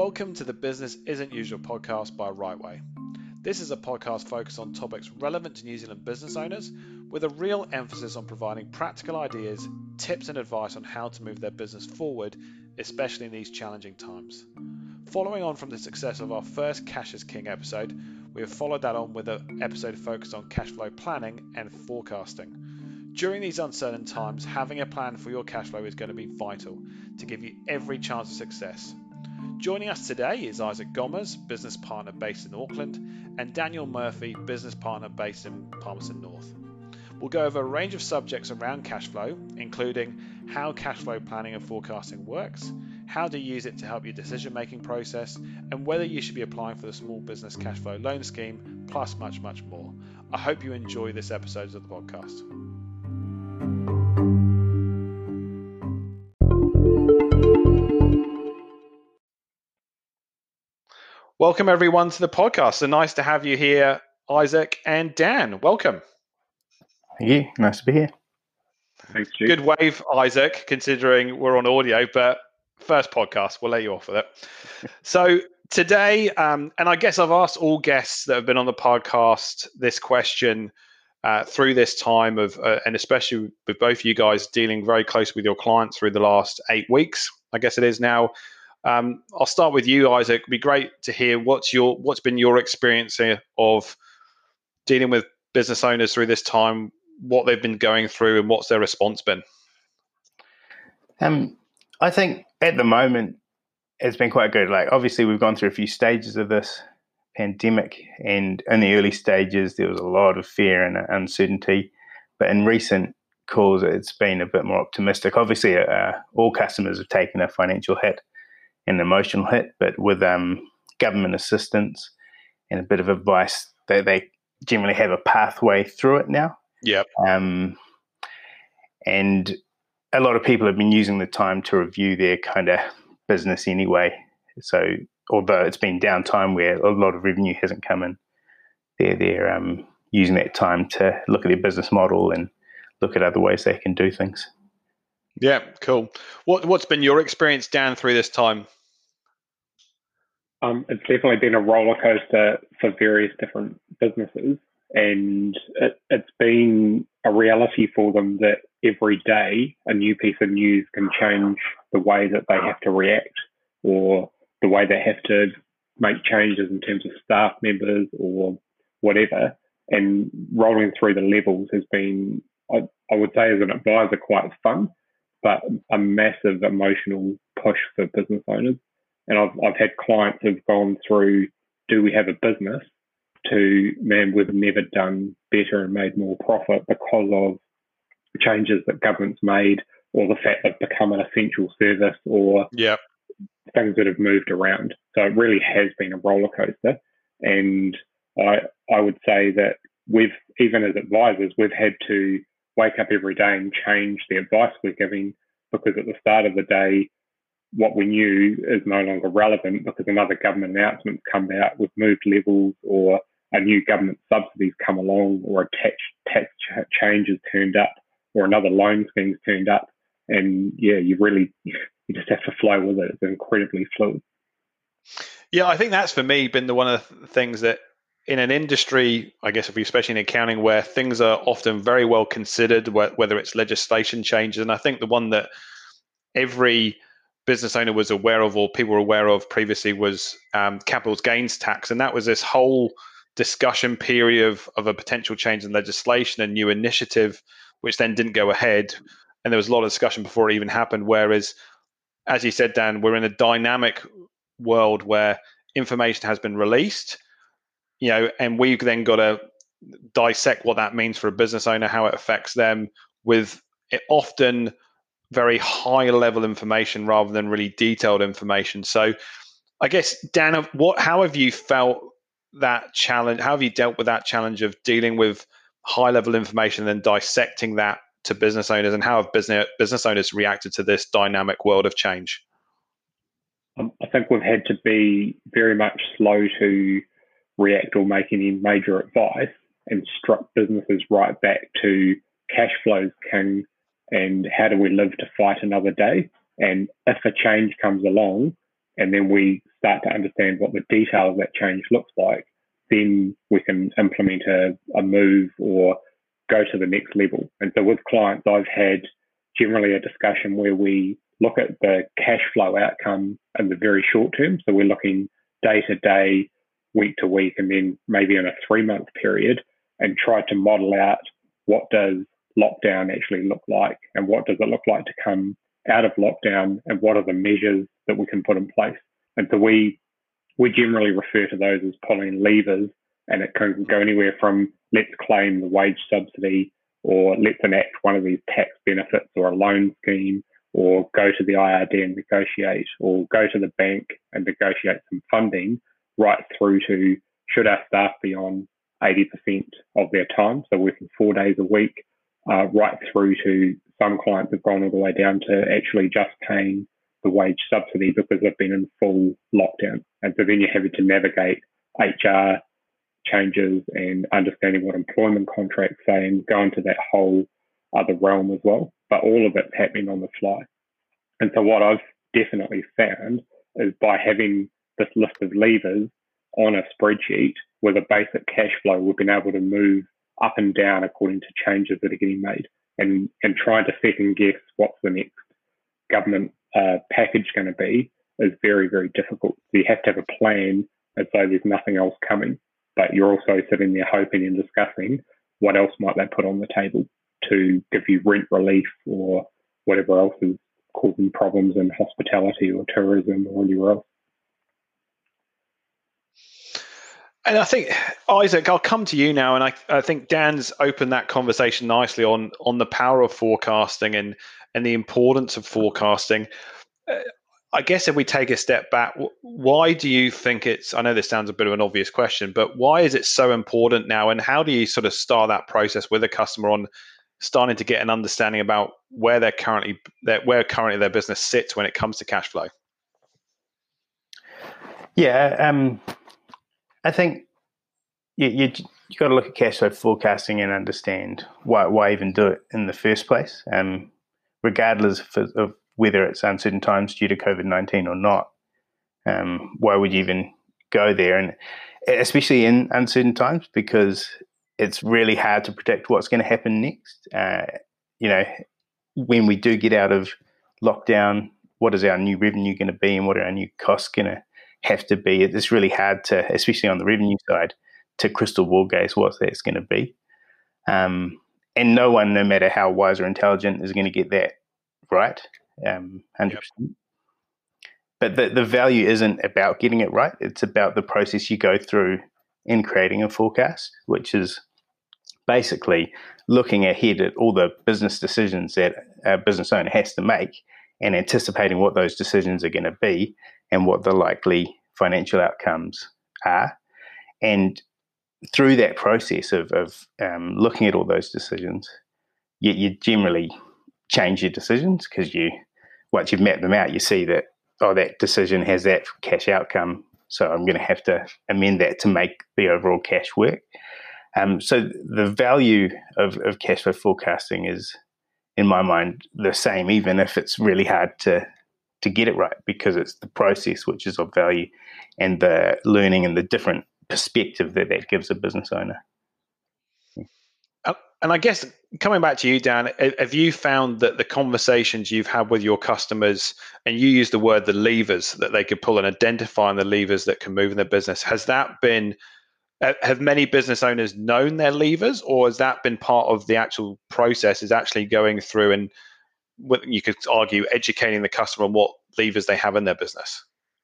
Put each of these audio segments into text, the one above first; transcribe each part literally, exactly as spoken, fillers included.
Welcome to the Business Isn't Usual podcast by Rightway. This is a podcast focused on topics relevant to New Zealand business owners with a real emphasis on providing practical ideas, tips and advice on how to move their business forward, especially in these challenging times. Following on from the success of our first Cash is King episode, we have followed that on with an episode focused on cash flow planning and forecasting. During these uncertain times, having a plan for your cash flow is going to be vital to give you every chance of success. Joining us today is Isaac Gomez, business partner based in Auckland, and Daniel Murphy, business partner based in Palmerston North. We'll go over a range of subjects around cash flow, including how cash flow planning and forecasting works, how to use it to help your decision-making process, and whether you should be applying for the Small Business Cash Flow Loan Scheme, plus much, much more. I hope you enjoy this episode of the podcast. Welcome everyone to the podcast. So nice to have you here, Isaac and Dan. Welcome. Thank you. Nice to be here. Thanks, Stu. Good wave, Isaac, considering we're on audio, but first podcast, we'll let you off with it. So today, um, and I guess I've asked all guests that have been on the podcast this question uh, through this time of, uh, and especially with both you guys dealing very close with your clients through the last eight weeks, I guess it is now. Um, I'll start with you, Isaac. It'd be great to hear what's your what's been your experience of dealing with business owners through this time, what they've been going through, and what's their response been. Um, I think at the moment it's been quite good. Like obviously we've gone through a few stages of this pandemic, and in the early stages there was a lot of fear and uncertainty, but in recent calls it's been a bit more optimistic. Obviously, uh, all customers have taken a financial hit. An emotional hit, but with um, government assistance and a bit of advice, they, they generally have a pathway through it now. Yep. Um, and a lot of people have been using the time to review their kind of business anyway. So although it's been downtime where a lot of revenue hasn't come in, they're, they're um, using that time to look at their business model and look at other ways they can do things. Yeah, cool. What, what's been your experience, Dan, through this time? Um, it's definitely been a roller coaster for various different businesses, and it, it's been a reality for them that every day a new piece of news can change the way that they have to react or the way they have to make changes in terms of staff members or whatever. And rolling through the levels has been, I, I would say as an advisor, quite fun, but a massive emotional push for business owners. And I've I've had clients who've gone through, do we have a business, to, man, we've never done better and made more profit because of changes that government's made or the fact that it's become an essential service or yep. things that have moved around. So it really has been a roller coaster. And I I would say that we've, even as advisors, we've had to wake up every day and change the advice we're giving, because at the start of the day, what we knew is no longer relevant because another government announcement's come out, we've moved levels, or a new government subsidy's come along, or a tax, tax ch- change has turned up, or another loan scheme's turned up. And yeah, you really, you just have to flow with it. It's incredibly fluid. Yeah, I think that's for me been the one of the things that in an industry, I guess, if you, especially in accounting, where things are often very well considered, whether it's legislation changes. And I think the one that every business owner was aware of, or people were aware of previously, was um, capital gains tax. And that was this whole discussion period of, of a potential change in legislation, a new initiative, which then didn't go ahead. And there was a lot of discussion before it even happened. Whereas, as you said, Dan, we're in a dynamic world where information has been released, you know, and we've then got to dissect what that means for a business owner, how it affects them, with it often very high level information rather than really detailed information. So I guess, Dan, what, how have you felt that challenge? How have you dealt with that challenge of dealing with high level information and then dissecting that to business owners, and how have business business owners reacted to this dynamic world of change? Um, I think we've had to be very much slow to react or make any major advice, and struck businesses right back to cash flows king and how do we live to fight another day. And if a change comes along and then we start to understand what the detail of that change looks like, then we can implement a, a move or go to the next level. And so with clients, I've had generally a discussion where we look at the cash flow outcome in the very short term. So we're looking day to day, week to week, and then maybe in a three month period, and try to model out what does lockdown actually look like, and what does it look like to come out of lockdown, and what are the measures that we can put in place. And so we we generally refer to those as pulling levers, and it can go anywhere from let's claim the wage subsidy, or let's enact one of these tax benefits or a loan scheme, or go to the I R D and negotiate, or go to the bank and negotiate some funding, right through to should our staff be on eighty percent of their time, so working four days a week, uh, right through to some clients have gone all the way down to actually just paying the wage subsidy because they've been in full lockdown. And so then you're having to navigate H R changes and understanding what employment contracts say and go into that whole other realm as well. But all of it's happening on the fly. And so what I've definitely found is by having this list of levers on a spreadsheet with a basic cash flow, we've been able to move up and down according to changes that are getting made, and, and trying to second guess what's the next government uh, package going to be is very, very difficult. So you have to have a plan as though there's nothing else coming, but you're also sitting there hoping and discussing what else might they put on the table to give you rent relief or whatever else is causing problems in hospitality or tourism or anywhere else. And I think, Isaac, I'll come to you now, and I, I think Dan's opened that conversation nicely on on the power of forecasting and and the importance of forecasting. Uh, I guess if we take a step back, why do you think it's, I know this sounds a bit of an obvious question, but why is it so important now, and how do you sort of start that process with a customer on starting to get an understanding about where they're currently, their, where currently their business sits when it comes to cash flow? Yeah, um, I think you, you you got to look at cash flow forecasting and understand why why even do it in the first place, um, regardless of, of whether it's uncertain times due to COVID nineteen or not. Um, why would you even go there? And especially in uncertain times, because it's really hard to predict what's going to happen next. Uh, you know, when we do get out of lockdown, what is our new revenue going to be, and what are our new costs going to have to be? It's really hard to, especially on the revenue side, to crystal ball gaze what that's going to be. Um, and no one, no matter how wise or intelligent, is going to get that right, um, one hundred percent. Yep. But the, the value isn't about getting it right. It's about the process you go through in creating a forecast, which is basically looking ahead at all the business decisions that a business owner has to make and anticipating what those decisions are going to be and what the likely financial outcomes are. And through that process of, of um, looking at all those decisions, you, you generally change your decisions because you, once you've mapped them out, you see that, oh, that decision has that cash outcome, so I'm going to have to amend that to make the overall cash work. Um, so the value of, of cash flow forecasting is, in my mind, the same, even if it's really hard to to get it right, because it's the process which is of value and the learning and the different perspective that that gives a business owner. And I guess coming back to you, Dan, have you found that the conversations you've had with your customers, and you use the word the levers that they could pull and identifying the levers that can move in their business, has that been, have many business owners known their levers, or has that been part of the actual process, is actually going through and you could argue educating the customer on what levers they have in their business?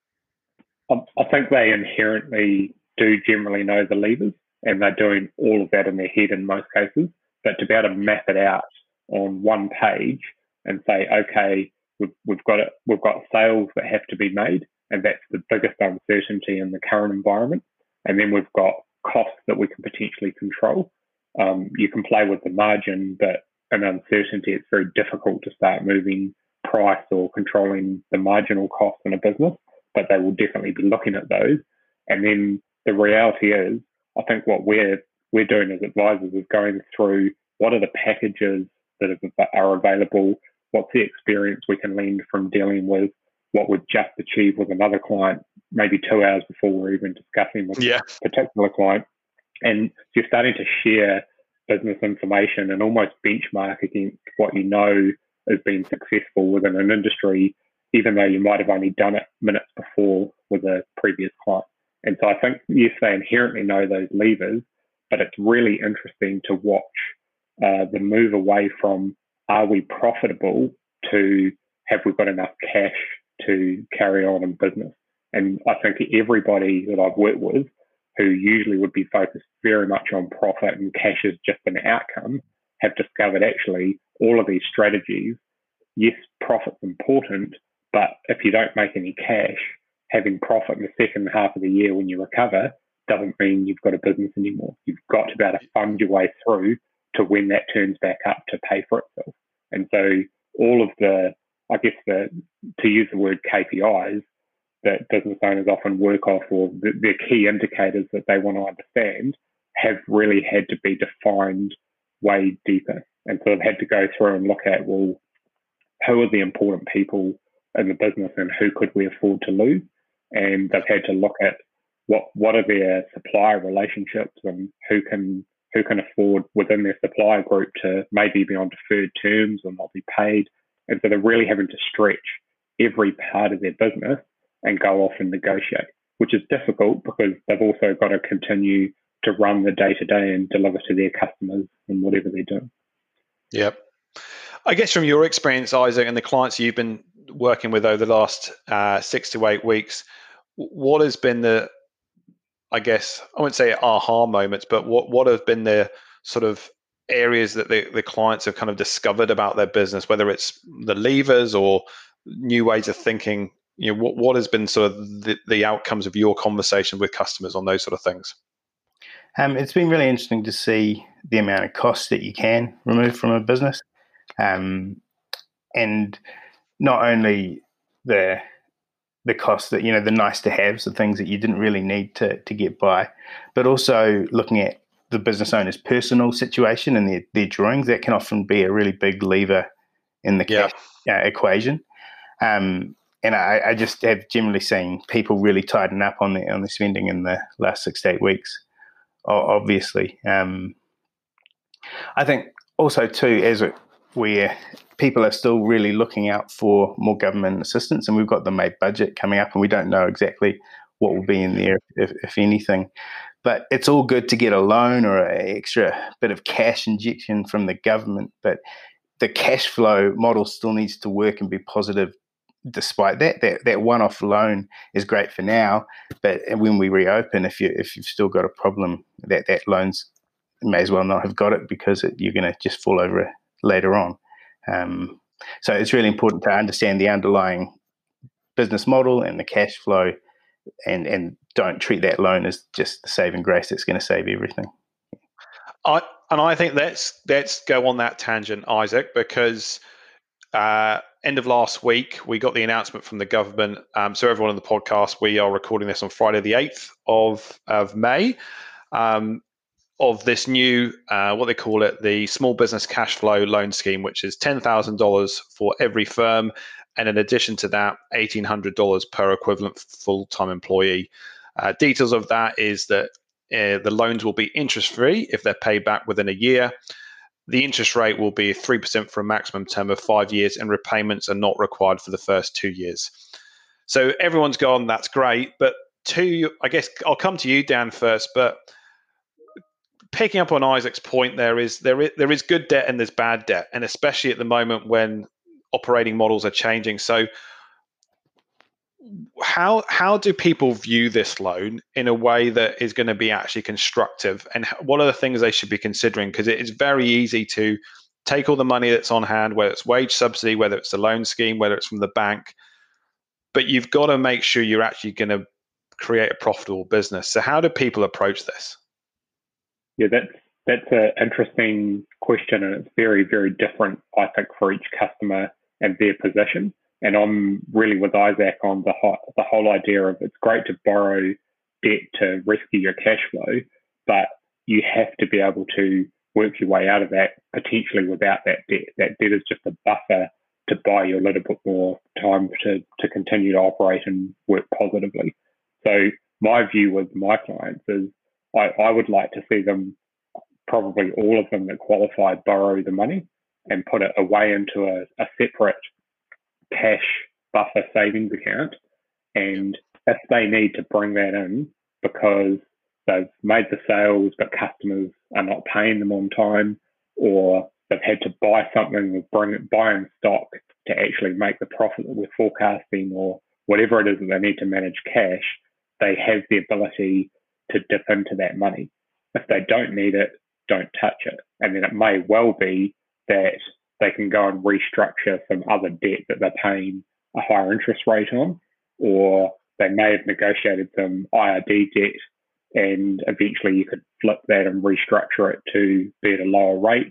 I think they inherently do generally know the levers, and they're doing all of that in their head in most cases. But to be able to map it out on one page and say, okay, we've, we've got it, we've got sales that have to be made, and that's the biggest uncertainty in the current environment. And then we've got costs that we can potentially control. Um, you can play with the margin, but in uncertainty, it's very difficult to start moving price or controlling the marginal cost in a business. But they will definitely be looking at those. And then the reality is, I think what we're we're doing as advisors is going through what are the packages that are available, what's the experience we can learn from dealing with what we've just achieved with another client, maybe two hours before we're even discussing with yeah. a particular client. And you're starting to share business information and almost benchmark against what you know has been successful within an industry, even though you might have only done it minutes before with a previous client. And so I think, yes, they inherently know those levers, but it's really interesting to watch uh, the move away from are we profitable to have we got enough cash to carry on in business. And I think everybody that I've worked with who usually would be focused very much on profit and cash as just an outcome have discovered actually all of these strategies, yes, profit's important, but if you don't make any cash, having profit in the second half of the year when you recover doesn't mean you've got a business anymore. You've got to be able to fund your way through to when that turns back up to pay for itself. And so all of the, I guess, the to use the word K P Is that business owners often work off, or the, their key indicators that they want to understand, have really had to be defined way deeper. And so they've had to go through and look at, well, who are the important people in the business and who could we afford to lose? And they've had to look at what what are their supplier relationships and who can who can afford within their supplier group to maybe be on deferred terms or not be paid. And so they're really having to stretch every part of their business and go off and negotiate, which is difficult because they've also got to continue to run the day-to-day and deliver to their customers and whatever they're doing. Yep. I guess from your experience, Isaac, and the clients you've been working with over the last uh, six to eight weeks, what has been the, I guess, I wouldn't say aha moments, but what, what have been the sort of areas that the, the clients have kind of discovered about their business, whether it's the levers or new ways of thinking? You know, what, what has been sort of the, the outcomes of your conversation with customers on those sort of things? Um, it's been really interesting to see the amount of costs that you can remove from a business. Um, and not only the the costs that, you know, the nice to haves, the things that you didn't really need to, to get by, but also looking at the business owner's personal situation and their, their drawings. That can often be a really big lever in the cash yeah. uh, equation. Um, and I, I just have generally seen people really tighten up on their, on their spending in the last six to eight weeks, obviously. Um, I think also too, as it, where people are still really looking out for more government assistance, and we've got the May budget coming up and we don't know exactly what will be in there, if, if anything. But it's all good to get a loan or an extra bit of cash injection from the government, but the cash flow model still needs to work and be positive despite that. That that one-off loan is great for now, but when we reopen, if, you, if you've still got a problem, that, that loan's may as well not have got it because it, you're going to just fall over it later on. Um, so it's really important to understand the underlying business model and the cash flow, and, and don't treat that loan as just the saving grace that's going to save everything. I and I think let's let's go on that tangent, Isaac, because uh, end of last week we got the announcement from the government. Um, so everyone on the podcast, we are recording this on Friday the eighth of of May. Um, of this new, uh, what they call it, the Small Business Cash Flow Loan Scheme, which is ten thousand dollars for every firm. And in addition to that, eighteen hundred dollars per equivalent full-time employee. Uh, details of that is that uh, the loans will be interest-free if they're paid back within a year. The interest rate will be three percent for a maximum term of five years, and repayments are not required for the first two years. So everyone's gone, that's great. But two, I guess I'll come to you, Dan, first, but picking up on Isaac's point, there is there is there is good debt and there's bad debt, and especially at the moment when operating models are changing. So, how how do people view this loan in a way that is going to be actually constructive, and what are the things they should be considering? Because it is very easy to take all the money that's on hand, whether it's wage subsidy, whether it's a loan scheme, whether it's from the bank, but you've got to make sure you're actually going to create a profitable business. So, how do people approach this? Yeah, that's that's an interesting question, and it's very, very different, I think, for each customer and their position. And I'm really with Isaac on the whole, the whole idea of it's great to borrow debt to rescue your cash flow, but you have to be able to work your way out of that potentially without that debt. That debt is just a buffer to buy you a little bit more time to, to continue to operate and work positively. So my view with my clients is I, I would like to see them, probably all of them that qualify, borrow the money and put it away into a, a separate cash buffer savings account. And if they need to bring that in because they've made the sales but customers are not paying them on time, or they've had to buy something or bring it, buy in stock to actually make the profit that we're forecasting, or whatever it is that they need to manage cash, they have the ability to dip into that money. If they don't need it, don't touch it. And then it may well be that they can go and restructure some other debt that they're paying a higher interest rate on, or they may have negotiated some I R D debt and eventually you could flip that and restructure it to be at a lower rate.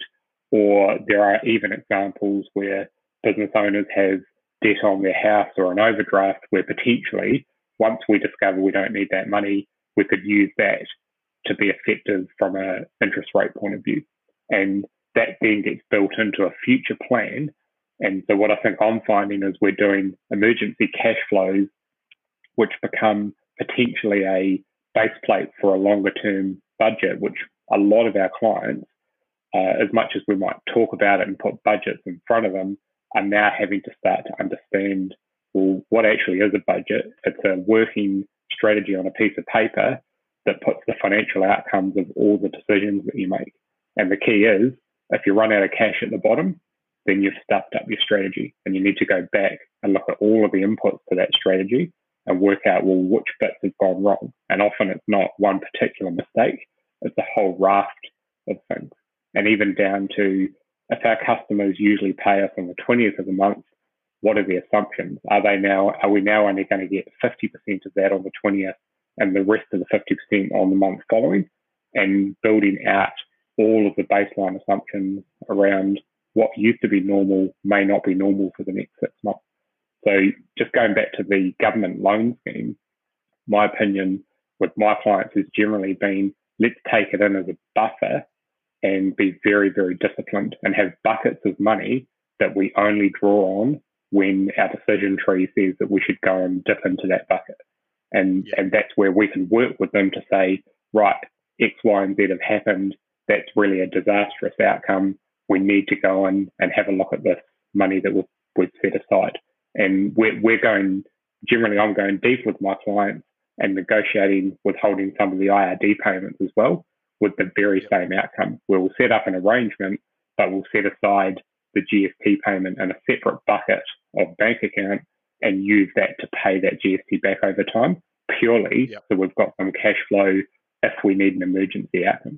Or there are even examples where business owners have debt on their house or an overdraft where potentially, once we discover we don't need that money, we could use that to be effective from an interest rate point of view. And that then gets built into a future plan. And so what I think I'm finding is we're doing emergency cash flows, which become potentially a base plate for a longer term budget, which a lot of our clients, uh, as much as we might talk about it and put budgets in front of them, are now having to start to understand, well, what actually is a budget? It's a working strategy on a piece of paper that puts the financial outcomes of all the decisions that you make. And the key is, if you run out of cash at the bottom, then you've stuffed up your strategy and you need to go back and look at all of the inputs to that strategy and work out, well, which bits have gone wrong. And often it's not one particular mistake, it's a whole raft of things. And even down to, if our customers usually pay us on the twentieth of the month, what are the assumptions? Are they now, are we now only going to get fifty percent of that on the twentieth and the rest of the fifty percent on the month following? And building out all of the baseline assumptions around what used to be normal may not be normal for the next six months. So just going back to the government loan scheme, my opinion with my clients has generally been, let's take it in as a buffer and be very, very disciplined and have buckets of money that we only draw on when our decision tree says that we should go and dip into that bucket. And, yeah. and that's where we can work with them to say, right, X, Y, and Z have happened. That's really a disastrous outcome. We need to go in and have a look at this money that we've, we've set aside. And we're, we're going, generally I'm going deep with my clients and negotiating withholding some of the I R D payments as well, with the very same outcome. We'll set up an arrangement, but we'll set aside the G S T payment in a separate bucket of bank account and use that to pay that G S T back over time, purely yep. so we've got some cash flow if we need an emergency outcome.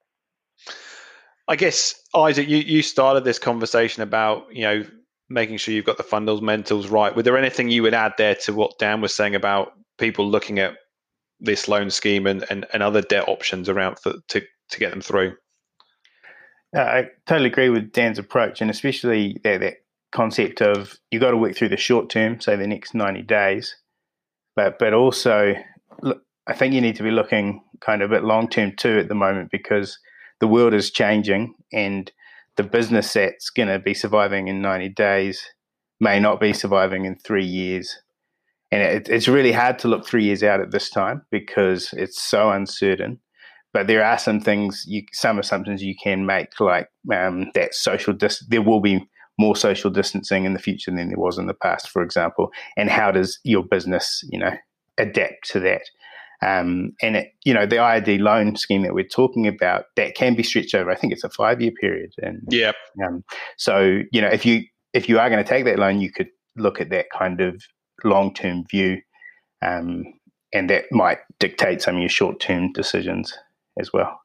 I guess, Isaac, you, you started this conversation about, you know, making sure you've got the fundamentals right. Were there anything you would add there to what Dan was saying about people looking at this loan scheme and, and, and other debt options around for, to, to get them through? Uh, I totally agree with Dan's approach, and especially that, that concept of you've got to work through the short term, say the next ninety days, but but also look, I think you need to be looking kind of a bit long term too at the moment, because the world is changing and the business that's going to be surviving in ninety days may not be surviving in three years. And it, it's really hard to look three years out at this time because it's so uncertain. But there are some things, you, some assumptions you can make, like um, that social dis- there will be more social distancing in the future than there was in the past, for example. And how does your business, you know, adapt to that? Um, and it, you know, the I R D loan scheme that we're talking about, that can be stretched over. I think it's a five-year period. And yeah. Um, so you know, if you if you are going to take that loan, you could look at that kind of long-term view, um, and that might dictate some of your short-term decisions as well.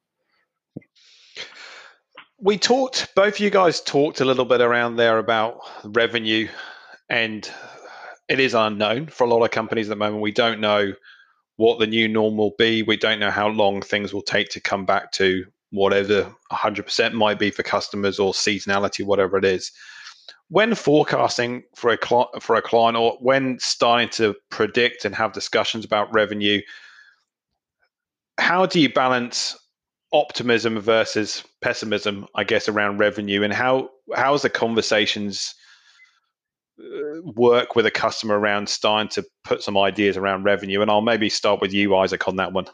We talked, both of you guys talked a little bit around there about revenue, and it is unknown for a lot of companies at the moment. We don't know what the new normal will be. We don't know how long things will take to come back to whatever one hundred percent might be for customers, or seasonality, whatever it is. When forecasting for a cli- for a client, or when starting to predict and have discussions about revenue, how do you balance optimism versus pessimism, I guess, around revenue, and how how's the conversations work with a customer around starting to put some ideas around revenue? And I'll maybe start with you, Isaac, on that one.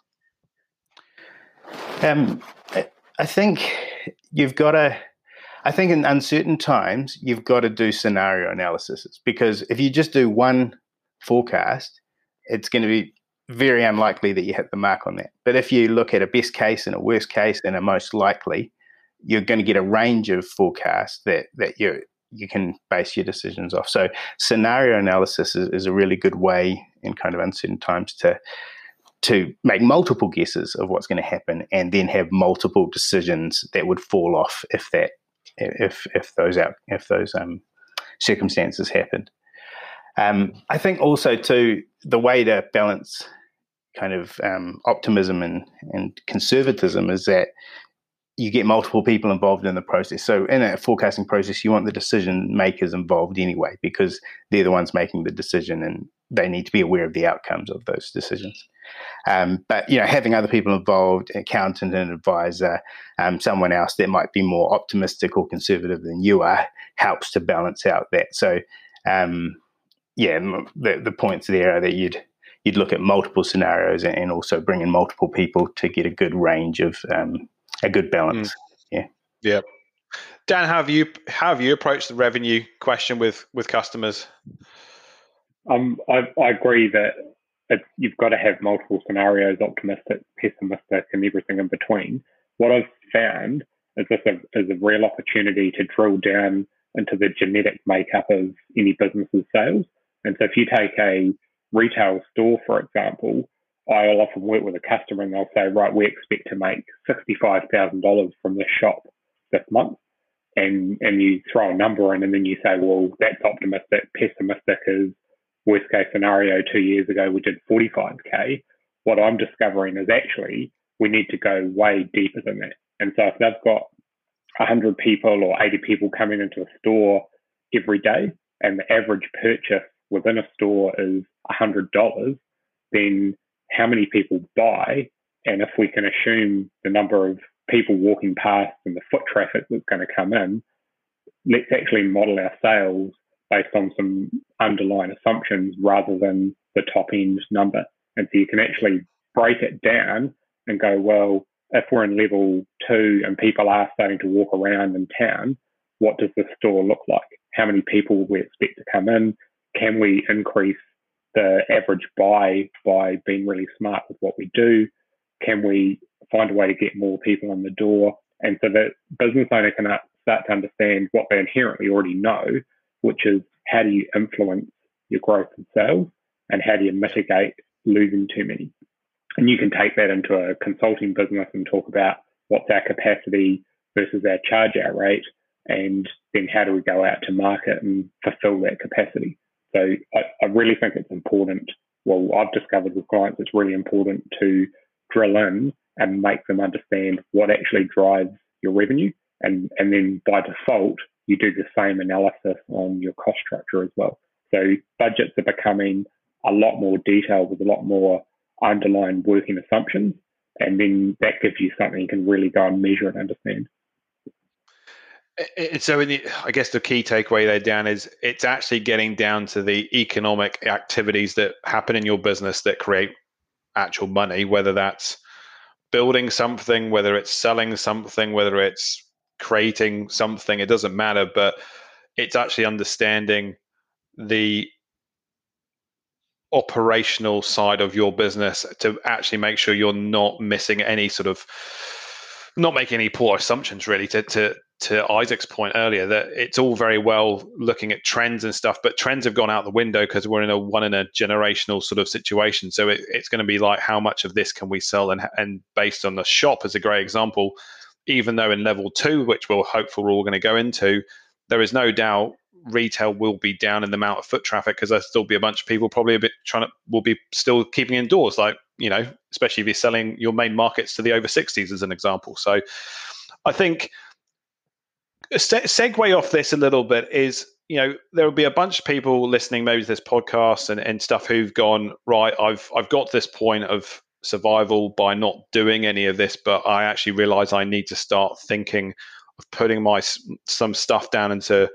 Um, I think you've got to, I think in uncertain times, you've got to do scenario analysis, because if you just do one forecast, it's going to be very unlikely that you hit the mark on that. But if you look at a best case and a worst case and a most likely, you're going to get a range of forecasts that, that you you can base your decisions off. So scenario analysis is, is a really good way in kind of uncertain times to to make multiple guesses of what's going to happen, and then have multiple decisions that would fall off if that if if those out if those um, circumstances happened. Um, I think also too, the way to balance kind of um, optimism and and conservatism is that you get multiple people involved in the process. So in a forecasting process, you want the decision makers involved anyway, because they're the ones making the decision and they need to be aware of the outcomes of those decisions. Um, but, you know, having other people involved, an accountant, an advisor, um, someone else that might be more optimistic or conservative than you are, helps to balance out that. So, um, yeah, the, the points there are that you'd you'd look at multiple scenarios and also bring in multiple people to get a good range of um, a good balance. Mm. Yeah. Yeah. Dan, how have you how have you approached the revenue question with with customers? Um, I, I agree that it's, you've got to have multiple scenarios, optimistic, pessimistic, and everything in between. What I've found is this a, is a real opportunity to drill down into the genetic makeup of any business's sales. And so if you take a retail store, for example, I'll often work with a customer and they'll say, right, we expect to make sixty-five thousand dollars from this shop this month. And, and you throw a number in and then you say, well, that's optimistic. Pessimistic is worst case scenario. Two years ago, we did forty-five K. What I'm discovering is actually we need to go way deeper than that. And so if they've got one hundred people or eighty people coming into a store every day and the average purchase within a store is one hundred dollars, then how many people buy? And if we can assume the number of people walking past and the foot traffic that's going to come in, let's actually model our sales based on some underlying assumptions rather than the top end number. And so you can actually break it down and go, well, if we're in level two and people are starting to walk around in town, what does the store look like? How many people will we expect to come in? Can we increase the average buy by being really smart with what we do? Can we find a way to get more people in the door? And so the business owner can start to understand what they inherently already know, which is how do you influence your growth in sales and how do you mitigate losing too many? And you can take that into a consulting business and talk about what's our capacity versus our charge out rate, and then how do we go out to market and fulfill that capacity. So I, I really think it's important. Well, I've discovered with clients, it's really important to drill in and make them understand what actually drives your revenue. And, and then by default, you do the same analysis on your cost structure as well. So budgets are becoming a lot more detailed with a lot more underlying working assumptions. And then that gives you something you can really go and measure and understand. So in the, I guess the key takeaway there, Dan, is it's actually getting down to the economic activities that happen in your business that create actual money, whether that's building something, whether it's selling something, whether it's creating something, it doesn't matter, but it's actually understanding the operational side of your business to actually make sure you're not missing any sort of, not making any poor assumptions, really, to to to Isaac's point earlier, that it's all very well looking at trends and stuff, but trends have gone out the window because we're in a one in a generational sort of situation. So it, it's going to be like, how much of this can we sell? And, and based on the shop as a great example, even though in level two, which we're hopeful we're all going to go into, there is no doubt retail will be down in the amount of foot traffic because there'll still be a bunch of people probably a bit trying to, will be still keeping indoors, like, you know, especially if you're selling your main markets to the over sixties as an example. So I think a segue off this a little bit is, you know, there will be a bunch of people listening maybe to this podcast and, and stuff who've gone, right, I've I've got to this point of survival by not doing any of this, but I actually realize I need to start thinking of putting my some stuff down into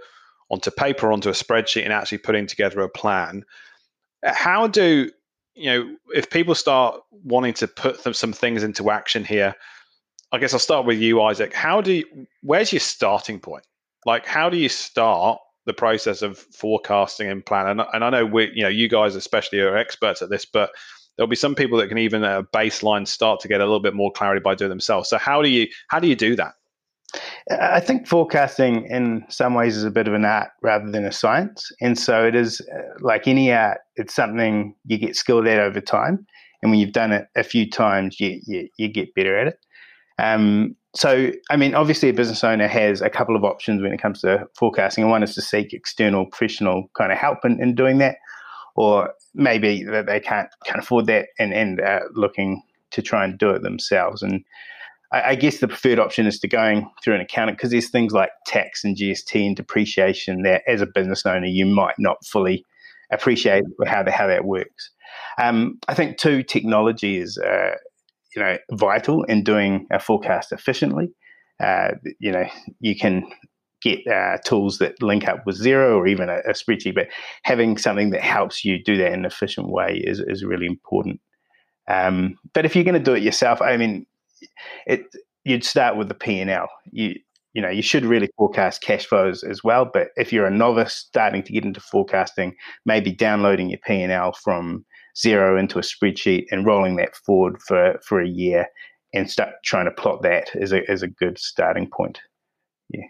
onto paper, onto a spreadsheet, and actually putting together a plan. How do, you know, if people start wanting to put some things into action here, I guess I'll start with you, Isaac. How do you, where's your starting point? Like, how do you start the process of forecasting and plan? And, and I know we, you know, you guys especially are experts at this, but there'll be some people that can even at a baseline start to get a little bit more clarity by doing themselves. So how do you how do you do that? I think forecasting in some ways is a bit of an art rather than a science. And so it is, uh, like any art, it's something you get skilled at over time. And when you've done it a few times, you you, you get better at it. Um, so, I mean, obviously a business owner has a couple of options when it comes to forecasting. And one is to seek external professional kind of help in, in doing that, or maybe that they can't, can't afford that and, and uh, looking to try and do it themselves. And I guess the preferred option is to going through an accountant, because there's things like tax and G S T and depreciation that as a business owner you might not fully appreciate how, the, how that works. Um, I think too, technology is uh, you know vital in doing a forecast efficiently. Uh, you know, you can get uh, tools that link up with Xero or even a, a spreadsheet, but having something that helps you do that in an efficient way is, is really important. Um, but if you're going to do it yourself, I mean, It you'd start with the P and L. You you know you should really forecast cash flows as well. But if you're a novice starting to get into forecasting, maybe downloading your P and L from Xero into a spreadsheet and rolling that forward for, for a year and start trying to plot that is a is a good starting point. Yeah.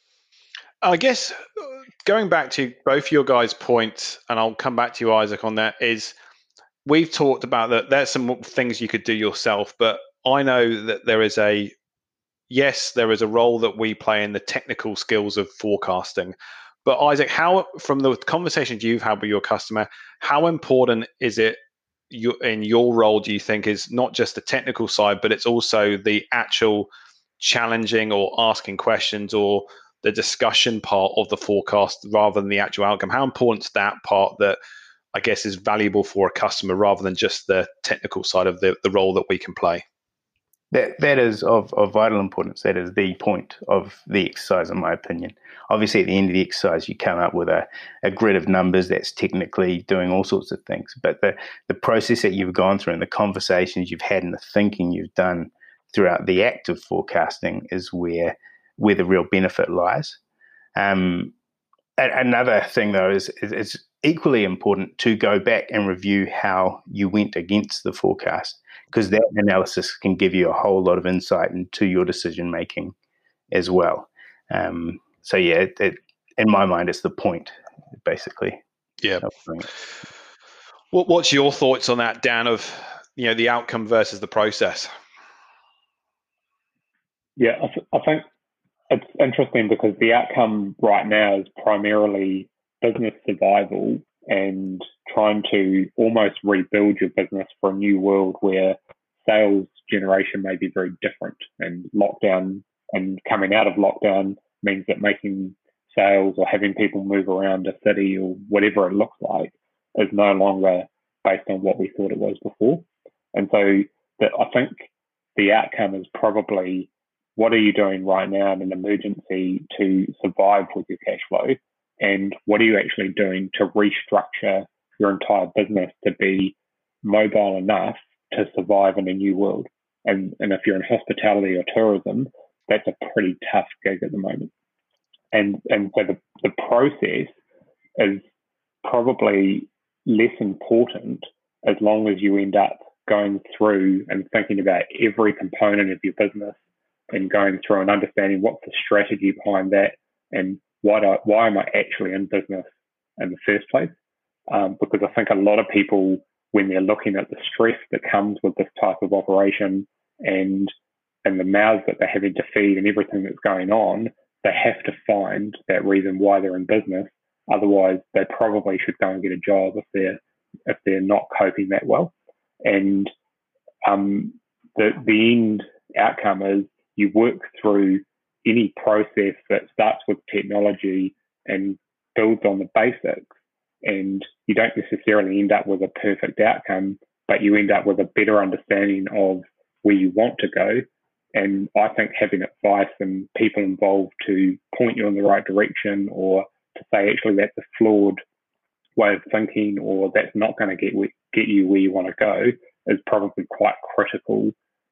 I guess going back to both your guys' points, and I'll come back to you, Isaac, on that, is we've talked about that there's some things you could do yourself, but I know that there is a, yes, there is a role that we play in the technical skills of forecasting. But Isaac, how, from the conversations you've had with your customer, how important is it you, in your role, do you think, is not just the technical side, but it's also the actual challenging or asking questions or the discussion part of the forecast rather than the actual outcome? How important is that part that I guess is valuable for a customer rather than just the technical side of the, the role that we can play? That that is of, of vital importance. That is the point of the exercise, in my opinion. Obviously, at the end of the exercise, you come up with a, a grid of numbers that's technically doing all sorts of things. But the, the process that you've gone through and the conversations you've had and the thinking you've done throughout the act of forecasting is where where the real benefit lies. Um, another thing, though, is it's equally important to go back and review how you went against the forecast, because that analysis can give you a whole lot of insight into your decision making as well. Um, so yeah, it, it, in my mind, it's the point, basically. Yeah. What What's your thoughts on that, Dan? Of you know the outcome versus the process? Yeah, I, th- I think it's interesting because the outcome right now is primarily business survival and trying to almost rebuild your business for a new world where sales generation may be very different, and lockdown and coming out of lockdown means that making sales or having people move around a city or whatever it looks like is no longer based on what we thought it was before. And so that I think the outcome is probably, what are you doing right now in an emergency to survive with your cash flow? And what are you actually doing to restructure your entire business to be mobile enough to survive in a new world? And, and if you're in hospitality or tourism, that's a pretty tough gig at the moment. And, and so the, the process is probably less important as long as you end up going through and thinking about every component of your business and going through and understanding what's the strategy behind that and why, do I, why am I actually in business in the first place? Um, because I think a lot of people, when they're looking at the stress that comes with this type of operation and and the mouths that they're having to feed and everything that's going on, they have to find that reason why they're in business. Otherwise, they probably should go and get a job if they're if they're not coping that well. And um, the the end outcome is you work through any process that starts with technology and builds on the basics, and you don't necessarily end up with a perfect outcome, but you end up with a better understanding of where you want to go. And I think having advice and people involved to point you in the right direction or to say actually that's a flawed way of thinking, or that's not going to get get you where you want to go, is probably quite critical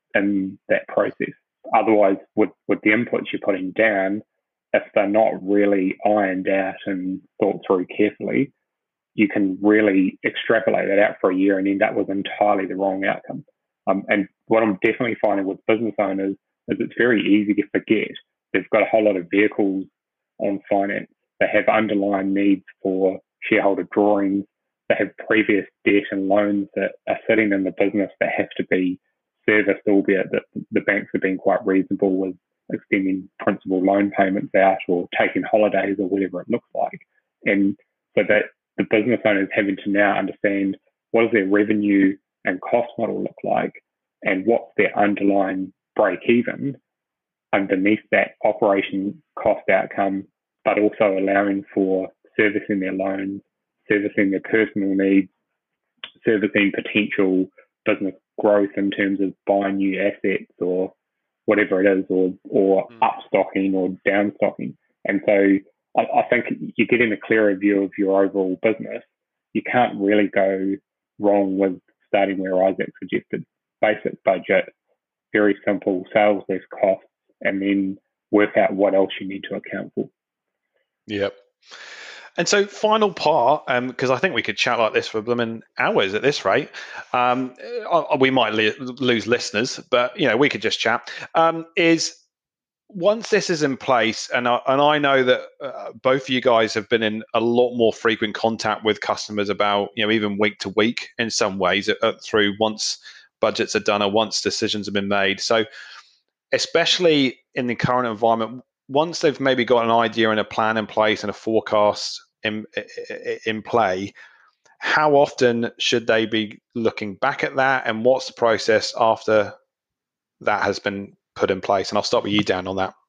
in that process. Otherwise, with, with the inputs you're putting down, if they're not really ironed out and thought through carefully, you can really extrapolate that out for a year and end up with entirely the wrong outcome. Um, and what I'm definitely finding with business owners is it's very easy to forget. They've got a whole lot of vehicles on finance. They have underlying needs for shareholder drawings. They have previous debt and loans that are sitting in the business that have to be serviced, albeit that the banks have been quite reasonable with extending principal loan payments out or taking holidays or whatever it looks like. And so that the business owners having to now understand what does their revenue and cost model look like, and what's their underlying break even underneath that operation cost outcome, but also allowing for servicing their loans, servicing their personal needs, servicing potential business growth in terms of buying new assets or whatever it is, or or mm. upstocking or downstocking. And so I, I think you're getting a clearer view of your overall business. You can't really go wrong with starting where Isaac suggested. Basic budget, very simple, sales less costs, and then work out what else you need to account for. Yep. And so final part, because um, I think we could chat like this for blooming hours at this rate. Um, we might li- lose listeners, but you know we could just chat. Um, is once this is in place, and I, and I know that uh, both of you guys have been in a lot more frequent contact with customers about, you know, even week to week in some ways uh, through once budgets are done or once decisions have been made. So especially in the current environment, once they've maybe got an idea and a plan in place and a forecast in in play, how often should they be looking back at that, and what's the process after that has been put in place? And I'll start with you, Dan, on that.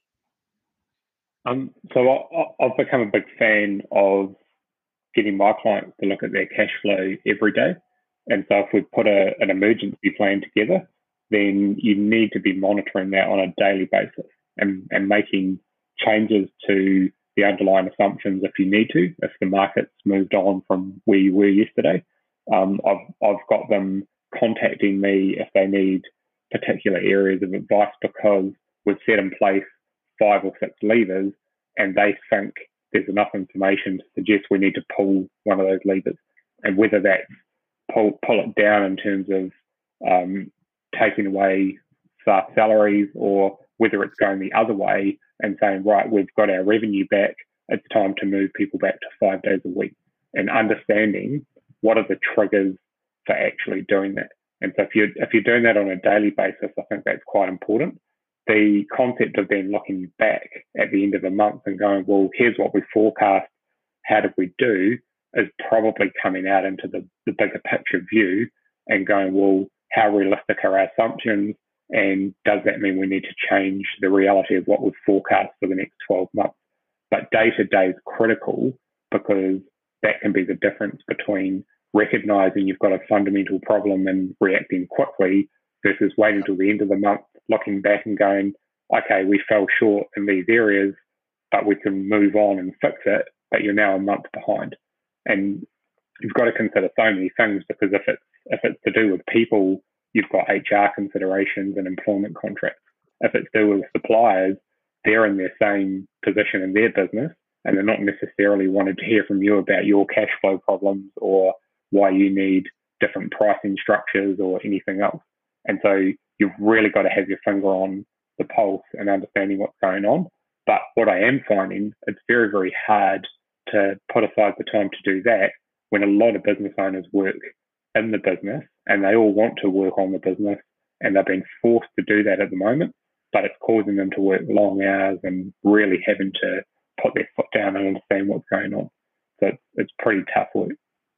Um, so I, I've become a big fan of getting my clients to look at their cash flow every day. And so if we put a, an emergency plan together, then you need to be monitoring that on a daily basis and, and making changes to the underlying assumptions if you need to, if the market's moved on from where you were yesterday. Um, I've, I've got them contacting me if they need particular areas of advice because we've set in place five or six levers and they think there's enough information to suggest we need to pull one of those levers. And whether that's pull, pull it down in terms of um, taking away staff salaries, or whether it's going the other way and saying, right, we've got our revenue back, it's time to move people back to five days a week, and understanding what are the triggers for actually doing that. And so if you're, if you're doing that on a daily basis, I think that's quite important. The concept of then looking back at the end of the month and going, well, here's what we forecast, how did we do, is probably coming out into the, the bigger picture view and going, well, how realistic are our assumptions, and does that mean we need to change the reality of what we've forecast for the next twelve months? But day-to-day is critical, because that can be the difference between recognizing you've got a fundamental problem and reacting quickly versus waiting till the end of the month, looking back and going, okay, we fell short in these areas, but we can move on and fix it, but you're now a month behind. And you've got to consider so many things, because if it's, if it's to do with people, you've got H R considerations and employment contracts. If it's to do with suppliers, they're in their same position in their business, and they're not necessarily wanting to hear from you about your cash flow problems or why you need different pricing structures or anything else. And so you've really got to have your finger on the pulse and understanding what's going on. But what I am finding, it's very, very hard to put aside the time to do that when a lot of business owners work in the business and they all want to work on the business, and they've been forced to do that at the moment, but it's causing them to work long hours and really having to put their foot down and understand what's going on. So it's, it's pretty tough work.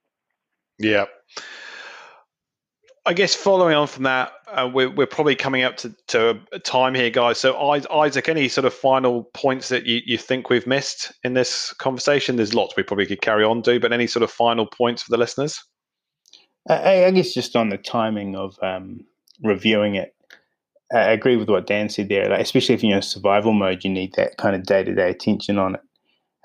Yeah. I guess following on from that, uh, we're, we're probably coming up to, to a time here, guys. So Isaac, any sort of final points that you, you think we've missed in this conversation? There's lots we probably could carry on to, but any sort of final points for the listeners? I, I guess just on the timing of um, reviewing it, I agree with what Dan said there. Like, especially if you're in survival mode, you need that kind of day-to-day attention on it.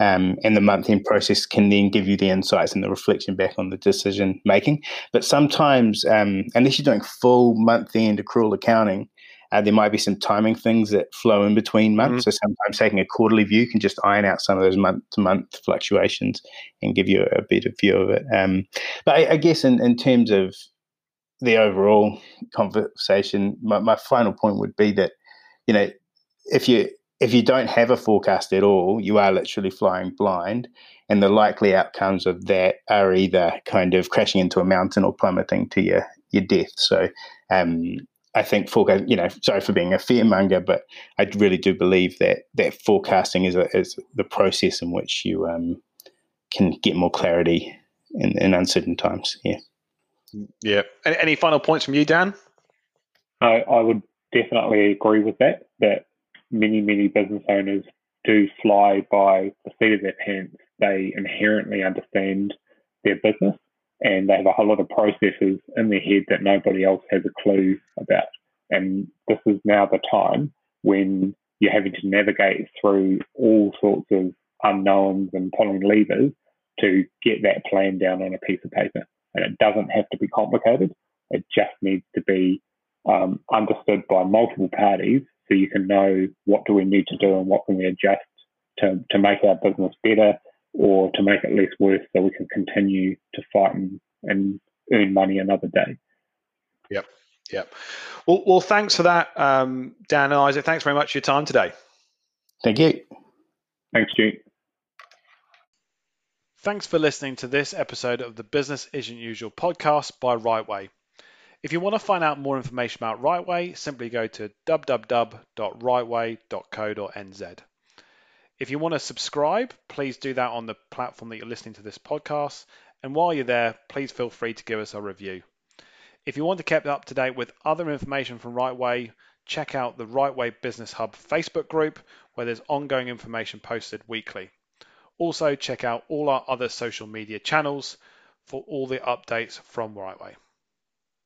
Um, and the month-end process can then give you the insights and the reflection back on the decision making. But sometimes, um, unless you're doing full month-end accrual accounting, uh, there might be some timing things that flow in between months. Mm-hmm. So sometimes taking a quarterly view can just iron out some of those month-to-month fluctuations and give you a, a better view of it. Um, but I, I guess in, in terms of the overall conversation, my, my final point would be that, you know, if you if you don't have a forecast at all, you are literally flying blind, and the likely outcomes of that are either kind of crashing into a mountain or plummeting to your your death. So, um, I think forecast, you know, sorry for being a fearmonger, but I really do believe that that forecasting is a, is the process in which you um, can get more clarity in, in uncertain times. Yeah. Yeah. Any, any final points from you, Dan? I, I would definitely agree with that. That many, many business owners do fly by the seat of their pants. They inherently understand their business, and they have a whole lot of processes in their head that nobody else has a clue about. And this is now the time when you're having to navigate through all sorts of unknowns and pulling levers to get that plan down on a piece of paper. And it doesn't have to be complicated. It just needs to be um, understood by multiple parties, so you can know what do we need to do and what can we adjust to, to make our business better or to make it less worse, so we can continue to fight and, and earn money another day. Yep, yep. Well, well thanks for that, um, Dan and Isaac. Thanks very much for your time today. Thank you. Thanks, Stu. Thanks for listening to this episode of the Business Isn't Usual podcast by Rightway. If you want to find out more information about Rightway, simply go to w w w dot rightway dot co dot n z. If you want to subscribe, please do that on the platform that you're listening to this podcast. And while you're there, please feel free to give us a review. If you want to keep up to date with other information from Rightway, check out the Rightway Business Hub Facebook group, where there's ongoing information posted weekly. Also, check out all our other social media channels for all the updates from Rightway.